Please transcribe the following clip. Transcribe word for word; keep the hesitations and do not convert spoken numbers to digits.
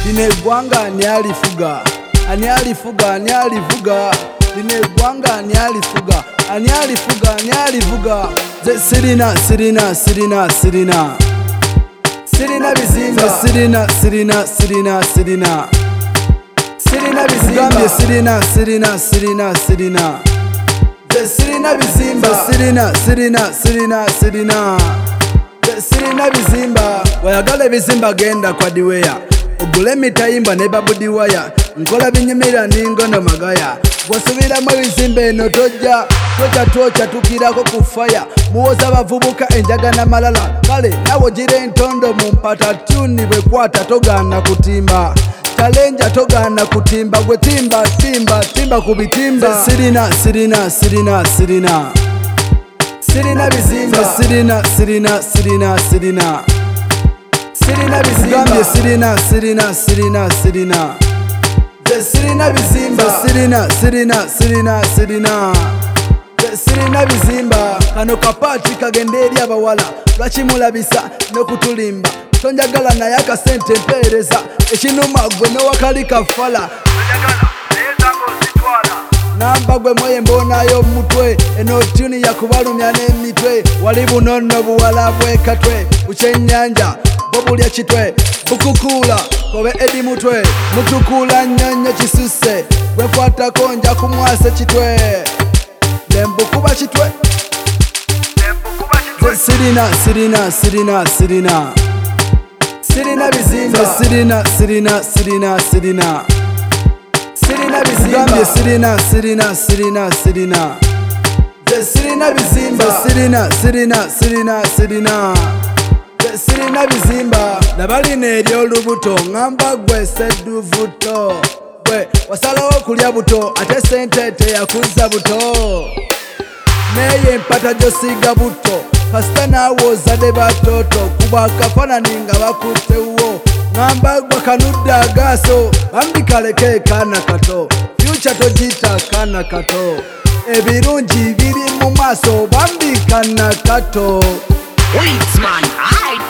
lino eggwanga ani alifuga ani alifuga ani alivuga lino eggwanga ani alifuga ani alifuga ani alivuga ze sirina sirina sirina sirina sirina bizimba sirina sirina sirina sirina sirina bizimba sirina sirina sirina sirina ze sirina bizimba sirina sirina sirina sirina ze sirina bizimba wayagala bizimba genda kwa diweya ogule mitayimba ne babudiwaya nkola binyumira ningono magaya wasubiramu ebizimba eno tojja tocha tocha tukirako kufaya muwoza bavubuka enjaga na malala kale nawo gira entondo mu mpata tuni bwekwata togana kutimba talenja togana kutimba gwe timba timba timba kubitimba sirina sirina sirina sirina sirina bizimba sirina sirina sirina sirina sirina bizimba sirina sirina sirina sirina ze sirina bizimba sirina sirina sirina sirina ze sirina bizimba kano kapati kagenda eri abawala lwakimulabisa n'okutulimba tonjagala naye akasente mpeereza ekinuma gwe nowakali kafala namba gwe moye mbonayo mutwe eno tuni yakubalumya n'emitwe wali bunono buwala bwekatwe bukyenyanja bobulya kitwe bukukula kobe edi mutwe mutukula nyonyo kisuse bwekwatako nja kumwasa kitwe nembukuba kitwe sirina sirina sirina sirina sirina bizimba sirina sirina sirina sirina sirina bizimba sirina sirina sirina sirina ze sirina bizimba sirina sirina sirina sirina ze sirina bizimba nabalina ery'olubuto ngamba gwe sedduvuto gwe wasalawo kulya buto ate sente teyakuza buto neye empata gyosiiga buto kasita naawe ozadde batoto kuba akafanani nga bakutewo ngamba gwe kanudde agaaso bambi kaleke kaana kato fyuca togiyita kaana kato ebirungi biri mu maaso bambi kaana kato Weeds man, I